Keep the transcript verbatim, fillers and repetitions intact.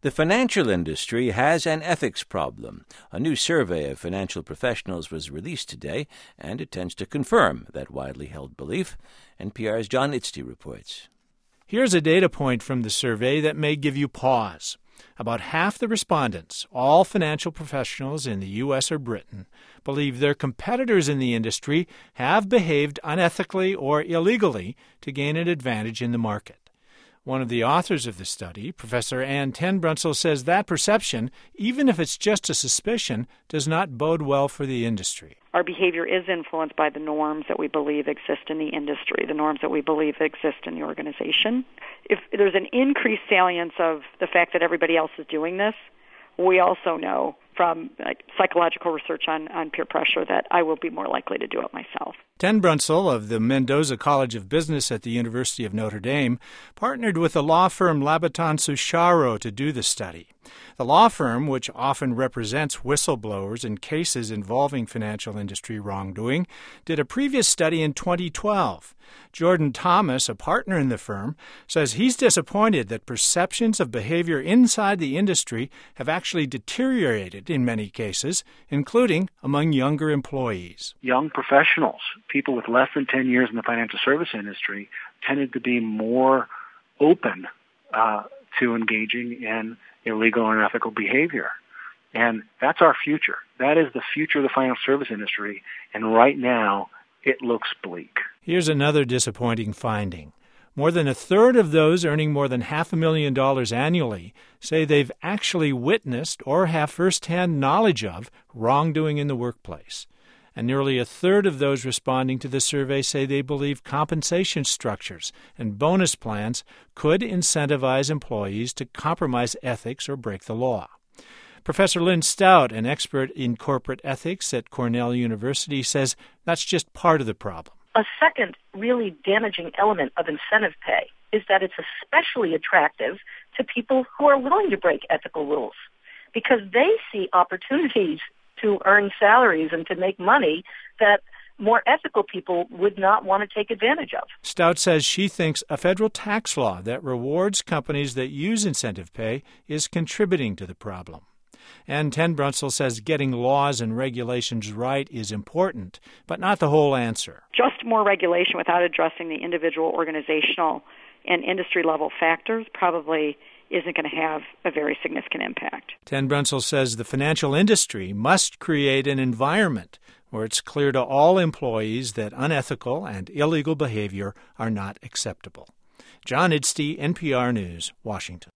The financial industry has an ethics problem. A new survey of financial professionals was released today, and it tends to confirm that widely held belief. N P R's John Itzty reports. Here's a data point from the survey that may give you pause. About half the respondents, all financial professionals in the U S or Britain, believe their competitors in the industry have behaved unethically or illegally to gain an advantage in the market. One of the authors of the study, Professor Anne Tenbrunsel, says that perception, even if it's just a suspicion, does not bode well for the industry. Our behavior is influenced by the norms that we believe exist in the industry, the norms that we believe exist in the organization. If there's an increased salience of the fact that everybody else is doing this, we also know from like, psychological research on, on peer pressure that I will be more likely to do it myself. Tenbrunsel of the Mendoza College of Business at the University of Notre Dame partnered with the law firm Labaton Sucharo to do the study. The law firm, which often represents whistleblowers in cases involving financial industry wrongdoing, did a previous study in twenty twelve. Jordan Thomas, a partner in the firm, says he's disappointed that perceptions of behavior inside the industry have actually deteriorated in many cases, including among younger employees. Young professionals, people with less than ten years in the financial service industry, tended to be more open uh, to engaging in illegal and unethical behavior. And that's our future. That is the future of the financial service industry. And right now, it looks bleak. Here's another disappointing finding. More than a third of those earning more than half a million dollars annually say they've actually witnessed or have firsthand knowledge of wrongdoing in the workplace. And nearly a third of those responding to the survey say they believe compensation structures and bonus plans could incentivize employees to compromise ethics or break the law. Professor Lynn Stout, an expert in corporate ethics at Cornell University, says that's just part of the problem. A second really damaging element of incentive pay is that it's especially attractive to people who are willing to break ethical rules because they see opportunities to earn salaries and to make money that more ethical people would not want to take advantage of. Stout says she thinks a federal tax law that rewards companies that use incentive pay is contributing to the problem. And Tenbrunsel says getting laws and regulations right is important, but not the whole answer. Just more regulation without addressing the individual organizational and industry-level factors probably isn't going to have a very significant impact. Tenbrunsel says the financial industry must create an environment where it's clear to all employees that unethical and illegal behavior are not acceptable. John Itzty, N P R News, Washington.